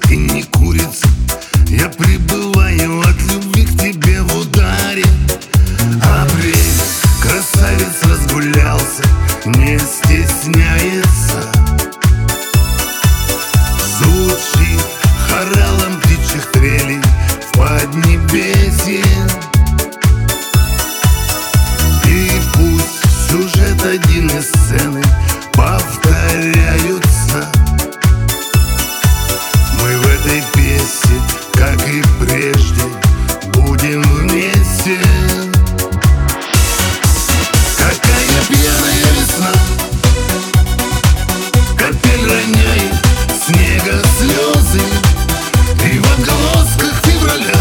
и не курица. Я пребываю от любви к тебе в ударе. Апрель, красавец разгулялся, не стесняется. Звучит хоралом птичьих трелей в поднебесье. И пусть сюжет один и сцены повторяются, мы в этой песне, как и прежде, будем вместе. Какая пьяная весна, капель роняет снега слезы, и в отголосках февраля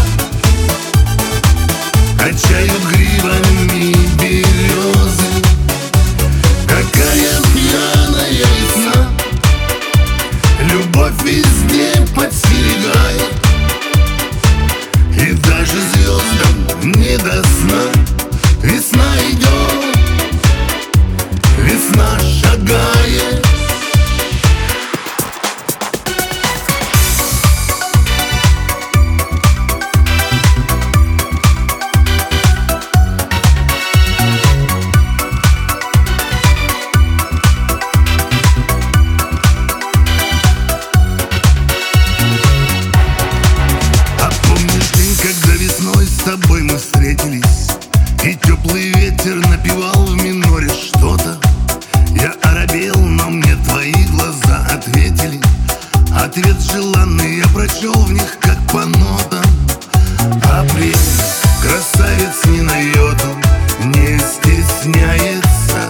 качают гривами березы. Какая пьяная весна, любовь везде подстерегает, и даже звездам не до сна. Весна идет, весна шагает. Когда весной с тобой мы встретились, и теплый ветер напевал в миноре что-то, я оробел, но мне твои глаза ответили. Ответ желанный я прочел в них, как по нотам. Апрель, красавец ни на йоту не стесняется.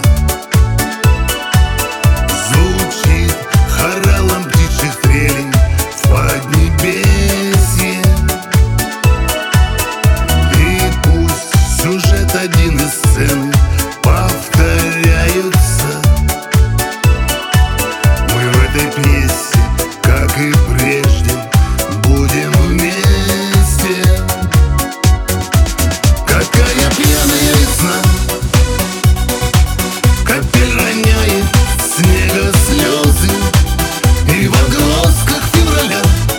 Звучит хоралом птичьих трелей в поднебесье. Сюжет один из сцены повторяются, мы в этой песне, как и прежде, будем вместе. Какая пьяная весна, капель роняет снега слезы, и в отголосках февраля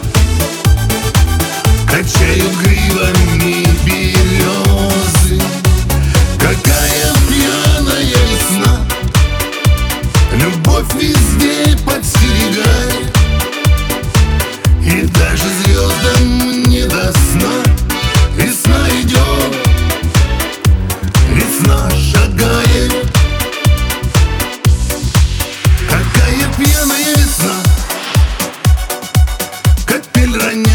качают гривами березы. Какая пьяная весна, любовь везде подстерегает, и даже звездам не до сна. Весна идет, весна шагает. Какая пьяная весна, капель роняет